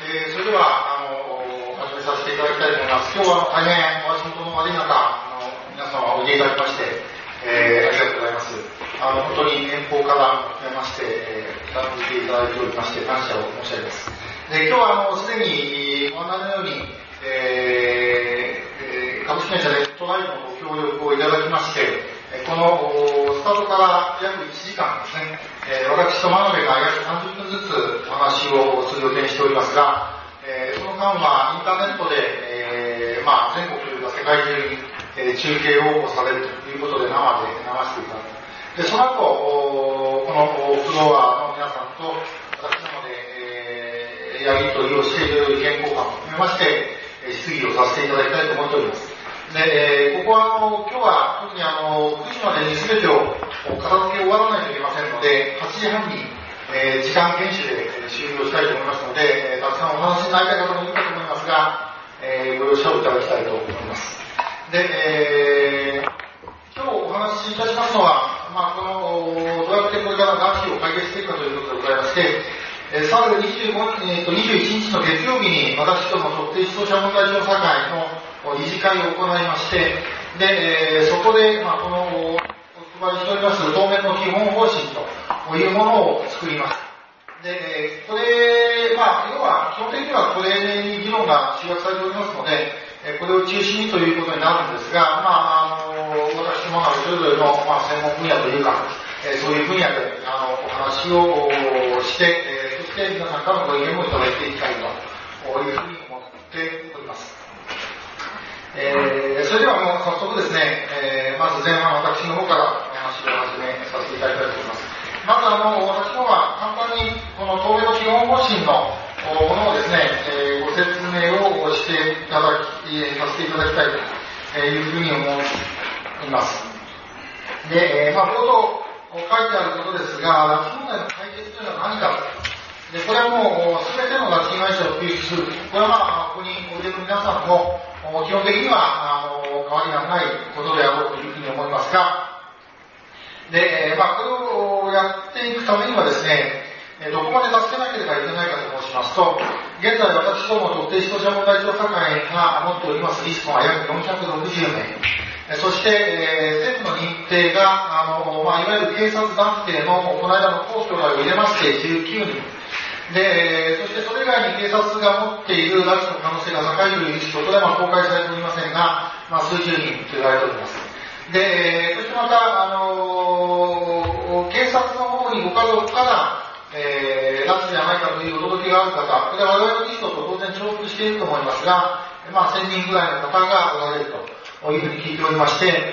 それでは始めさせていただきたいと思います。今日は大変お足元の悪い中、皆様おいでいただきまして、ありがとうございます。本当に遠方から含めまして、覧じていただいておりまして、感謝を申し上げます。で、今日はすでにご案内のように、株式会社ネットライブのご協力をいただきまして、このスタートから約1時間ですね、私と真鍋が約30分ずつお話をする予定にしておりますが、その間はインターネットで、全国というか世界中に、中継をされるということで生で流していただく。で、その後、このフロアの皆さんと私どもで、やり取りをしている意見交換を含めまして、質疑をさせていただきたいと思っております。で、ここは今日は特に9時までに全てを片付け終わらないといけませんので、8時半に、時間厳守で終了したいと思いますので、たくさんお話になりたい方もいるかと思いますが、ご了承いただきたいと思います。で、今日お話しいたしますのは、このどうやってこれから難期を解決していくかということでございまして、3月21日の月曜日に私ども特定失踪者問題調査会の理事会を行いまして、で、そこで、このお配りしております当面の基本方針というものを作ります。で、これ、要は基本的にはこれに議論が集約されておりますので、これを中心にということになるんですが、私どもがそれぞれの、専門分野というか、そういう分野でお話をして、そして皆さんからのご意見もいただいていきたいというふうに思っております。それでは早速ですね、まず前半私の方からお話を始めさせていただきたいと思います。まず私の方は簡単にこの当面の基本方針のものをですね、ご説明をしてさせていただきたいというふうに思います。で、冒頭書いてあることですが、拉致問題の解決というのは何かと。で、これはもう全ての拉致被害者を救出する。これはここにおいでの皆さんも基本的には変わりがないことであろうというふうに思いますが、で、これをやっていくためにはですね、どこまで助けなければいけないかと申しますと、現在私ども特定失踪者問題調査会が持っておりますリストが約460名。そして、政府の認定が、いわゆる警察団体のこの間の公表を入れまして19人。で、そしてそれ以外に警察が持っている拉致の可能性が高いというリスト、これは公開されておりませんが、数十人と言われております。で、そしてまた、警察の方にご家族から、拉致じゃないかというお届けがある方、これは我々のリストと当然重複していると思いますが、1000人ぐらいの方がおられるというふうに聞いておりまして、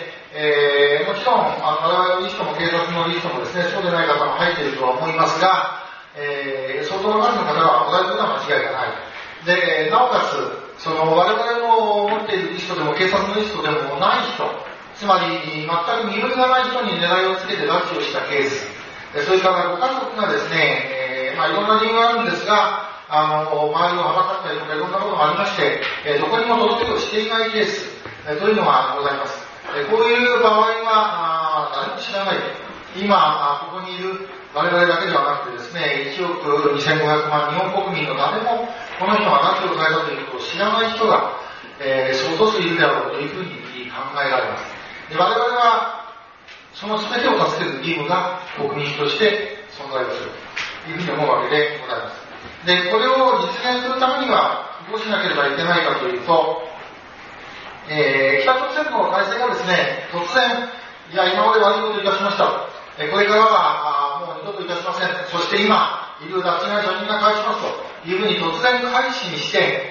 もちろん、我々のリストも警察のリストもですね、そうでない方も入っているとは思いますが、相当の数の方がおられることは間違いがない。で、なおかつ、我々の持っているリストでも警察のリストでもない人、つまり全く身寄りがない人に狙いをつけて拉致をしたケース、それからご家族がですね、いろんな理由があるんですが、周りをはばかったりとかいろんなことがありまして、どこにも届けをしていないケース、というのがございます。こういう場合は、誰も知らない。今、ここにいる我々だけではなくてですね、1億2500万日本国民の誰もこの人が拉致をされたということを知らない人が、相当数いるであろうというふうに考えられます。で、我々はその全てを助ける義務が国民として存在をするというふうに思うわけでございます。で、これを実現するためにはどうしなければいけないかというと、北朝鮮の体制がですね、突然、今まで悪いことをいたしました。これからはもう二度といたしません。そして今、いる拉致被害者をみんな返しますというふうに突然開始にして、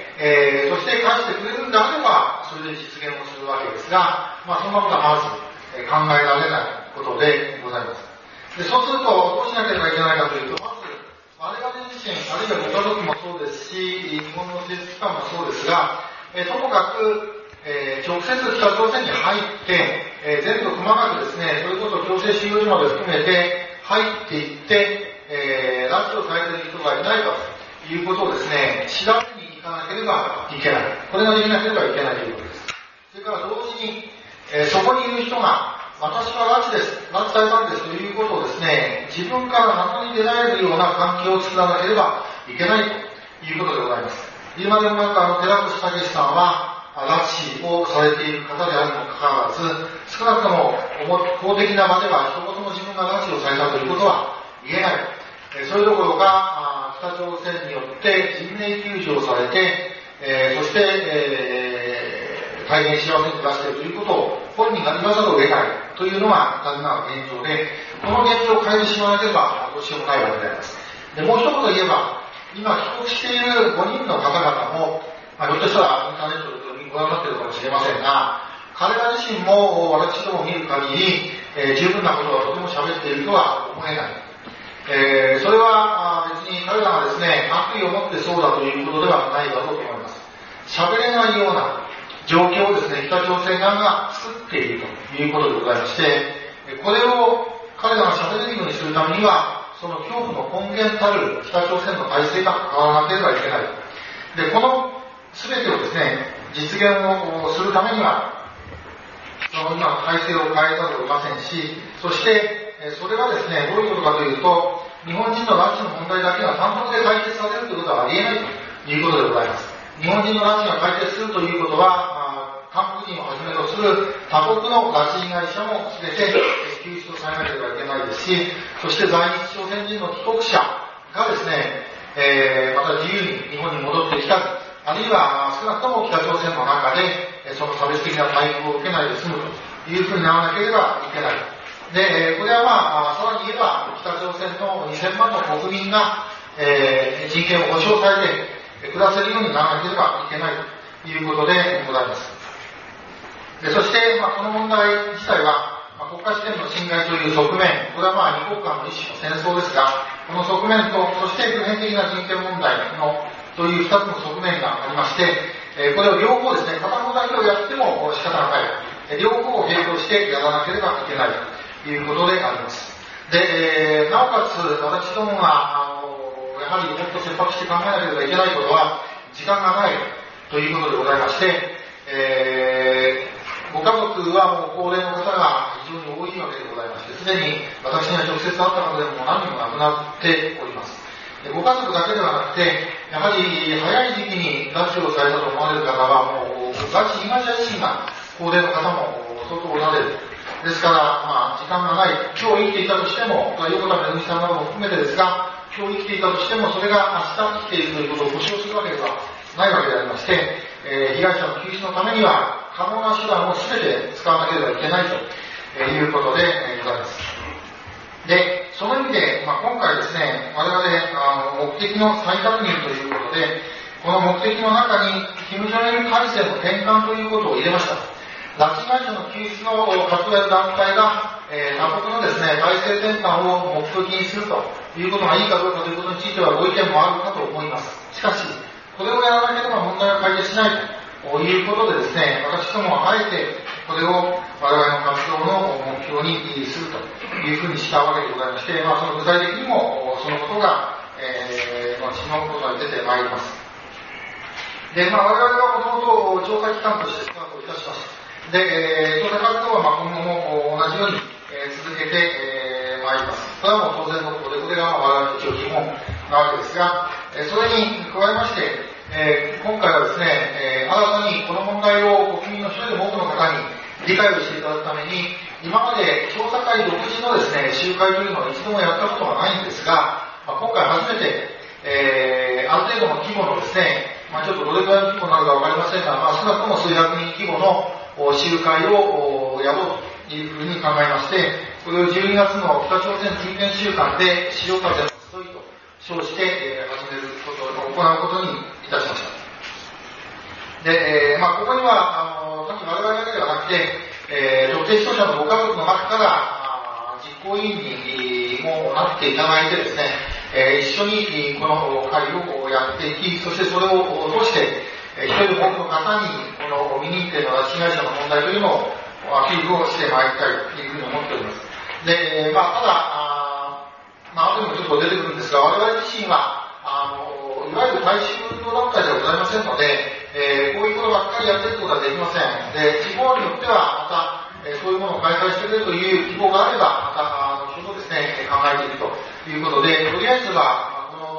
そして返してくれるんであれば、それで実現をするわけですが、そんなことはまず考えられないことでございます。で、そうすると、どうしなければいけないかというと、まず、我々自身、あるいはご家族もそうですし、日本の政府機関もそうですが、ともかく、直接北朝鮮に入って、全部細かくですね、それこそ強制収容所まで含めて入っていって、拉致をされている人がいないかということをですね、調べに行かなければいけない。これができなければいけないということです。それから同時に、そこにいる人が、私は拉致です、拉致されたんですということをですね、自分から名乗り出られるような環境を作らなければいけないいうことでございます。言うまでもなく寺越武さんは、拉致をされている方であるにもかかわらず、少なくとも公的な場では一言も自分が拉致をされたということは言えない。それどころか、北朝鮮によって人命救助をされて、そして、大変幸せに暮らしているということを本人が言わざるを得ないというのが残念な現状で、この現状を変えてしまわなければどうしようもないわけであります。で、もう一言言えば、今帰国している5人の方々も、ひょっとしたらインターネットでご覧になっているかもしれませんが、彼ら自身も私ども見る限り、十分なことはとても喋っているとは思えない。それは別に彼らがですね、悪意を持ってそうだということではないだろうと思います。喋れないような状況をですね、北朝鮮側が作っているということでございまして、これを彼らが喋れるようにするためには、その恐怖の根源たる北朝鮮の体制が変わらなければいけない。で、この全てをですね、実現をするためには、その今の体制を変えざるを得ませんし、そして、それはですね、どういうことかというと、日本人の拉致の問題だけが単独で解決されるということはありえないということでございます。日本人の拉致が解決するということは、韓国人をはじめとする他国の拉致被害者も全て救出をされなければいけないですし、そして在日朝鮮人の帰国者がですね、また自由に日本に戻ってきたり、あるいは少なくとも北朝鮮の中でその差別的な待遇を受けないで済むというふうにならなければいけない。で、これはさらに言えば北朝鮮の2000万の国民が、人権を保障されて暮らせるようにならなければいけないということでございます。で、そして、この問題自体は、国家主権の侵害という側面、これは二国間の一種の戦争ですが、この側面と、そして普遍的な人権問題のという二つの側面がありまして、これを両方ですね、片方だけをやっても仕方がない。両方を並行してやらなければいけないということであります。で、なおかつ私どもが、やはりもっと切迫して考えなければいけないことは、時間がないということでございまして、ご家族はもう高齢の方が非常に多いわけでございまして、すでに私には直接会った方でも何人も亡くなっております。ご家族だけではなくて、やはり早い時期に拉致をされたと思われる方は、もう拉致被害者自身が高齢の方も相当おられる。ですから、時間がない。今日生きていたとしても、横田めぐみさんなども含めてですが、今日生きていたとしても、それが明日生きているということを保証するわけではないわけでありまして、被害者の救出のためには、可能な手段を全て使わなければいけないということでございます。で、その意味で、今回ですね、我々、目的の再確認ということで、この目的の中に、金正日体制の転換ということを入れました。拉致被害者の救出の活動や団体が、他国のですね、体制転換を目的にするということがいいかどうかということについてはご意見もあるかと思います。しかし、これをやらなければ問題は解決しないということでですね、私どもはあえてこれを我々の活動の目標にするというふうにしたわけでございまして、その具体的にもそのことが、後のことが出てまいります。で、我々はもともと調査機関としてスタートいたしました。で、調査活動は今後も同じように続けてまいります。これはもう当然のことで、これが我々の一応基本なわけですが、それに加えまして、今回はですね、新たにこの問題を国民の一人でも多くの方に理解をしていただくために、今まで調査会独自のですね、集会というのは一度もやったことがないんですが、今回初めて、ある程度の規模のですね、ちょっとどれくらいの規模なのかわかりませんが、少なくとも数百人規模の集会をやろうというふうに考えまして、これを12月の北朝鮮人権週間で潮風の集いと称して、始めることを行うことにいたしました。で、ここには、単に我々だけではなくて、特定視聴者のご家族の中から実行委員にもなっていただいてですね、一緒にこの会をやっていき、そしてそれを通して、一人でも多くの方にこの未認定の拉致被害者の問題というのをアピールをしてまいりたいというふうに思っております。で、ただ、後でもちょっと出てくるんですが、我々自身は、いわゆる大衆運動団体ではございませんので、こういうことばっかりやっていくことはできません。で、地方によっては、また、そういうものを開催してくれるという希望があれば、また、後ほどですね、考えていくということで、とりあえずは、この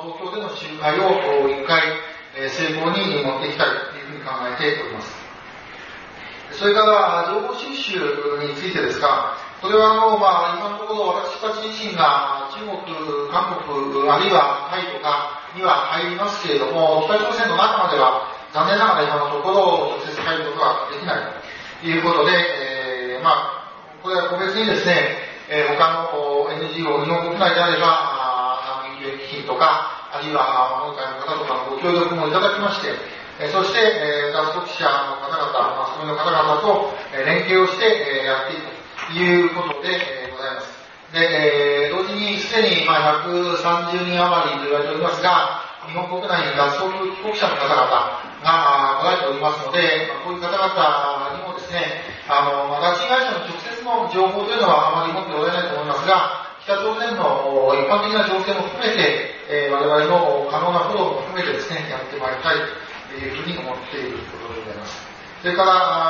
東京での集会を一回、成功に持っていきたいというふうに考えております。それから情報収集についてですが、これは今のところ私たち自身が中国、韓国、あるいはタイとかには入りますけれども、北朝鮮の中までは残念ながら今のところ直接入ることができないということで、これは個別にですね、他の NGO、日本国内であれば、難民救援基金とか、あるいは今回の方とかのご協力もいただきまして、そして、脱足者の方々、マスコミの方々と連携をしてやっていくということでございます。で、同時にすでに130人余りと言われておりますが、日本国内に脱足帰国者の方々が来られておりますので、こういう方々にもですね、拉致被害者の直接の情報というのはあまり持っておられないと思いますが、北朝鮮の一般的な情勢も含めて、我々の可能なことも含めてですね、やってまいりたいというふうに思っていることでございます。それから、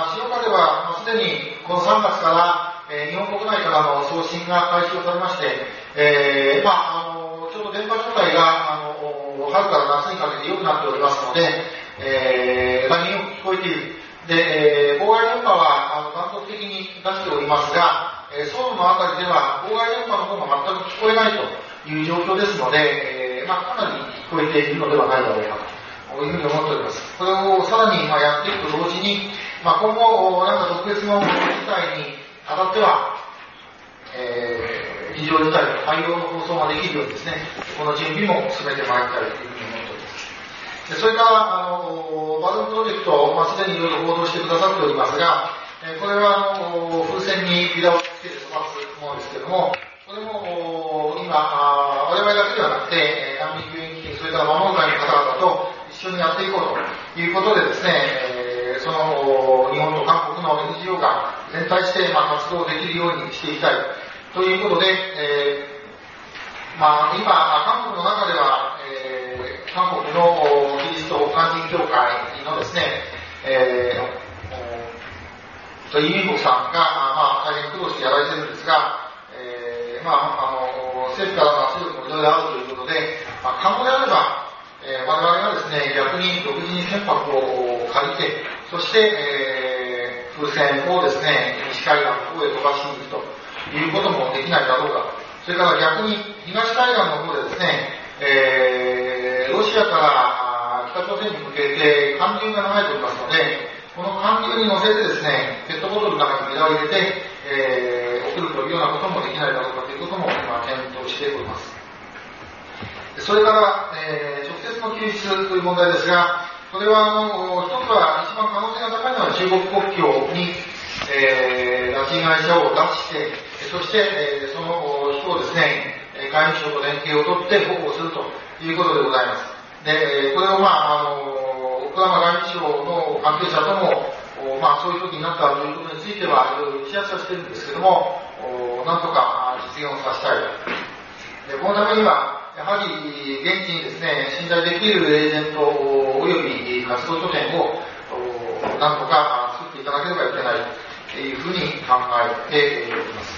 静岡ではすでにこの3月から日本国内からの送信が開始をされまして、ちょうど電波状態が春から夏にかけて良くなっておりますので、大変よく聞こえている。で、妨害電波は断続的に出しておりますが、ソウルのあたりでは妨害電波の方が全く聞こえないという状況ですので、かなり聞こえているのではないだろうかというふうに思っております。これをさらにやっていくと同時に、今後特別の事態にあたっては、非常事態の対応の放送ができるようにですね、この準備も進めてまいりたいというふうに思っております。それから、バルーンプロジェクト、すでにいろいろ報道してくださっておりますが、これは風船にビラをつけて飛ばすものですけれども、これも今、我々だけではなくて、難民救援基金、それから守る会の方々と一緒にやっていこうということでですね、その日本と韓国の NGO が全体して活動できるようにしていきたいということで、今、韓国の中では、韓国のキリスト勧進協会のですね、イ・ミンボクさんが、大変苦労してやられているんですが、政府からの圧力もいろいろあるということで、可能であれば、我々がですね、逆に独自に船舶を借りて、そして、風船をですね、西海岸の方へ飛ばしに行くということもできないだろうか。それから逆に東海岸の方でですね、ロシアから北朝鮮に向けて寒流が流れておりますので、この寒流に乗せてですね、ペットボトルの中にビラを入れて、送るというようなこともできないだろうかということも今検討しております。それから、直接の救出という問題ですが、これは一つは一番可能性が高いのは中国国境に、拉致被害者を出して、そして、その人をですね、外務省と連携を取って保護するということでございます。で、これを奥山外務省の関係者とも、そういう時になったということについては、いろいろ打ち合わせはしてるんですけども、なんとか実現をさせたい。で、このためには、やはり現地にですね、信頼できるエージェント及び活動拠点をなんとか作っていかなければいけないというふうに考えております。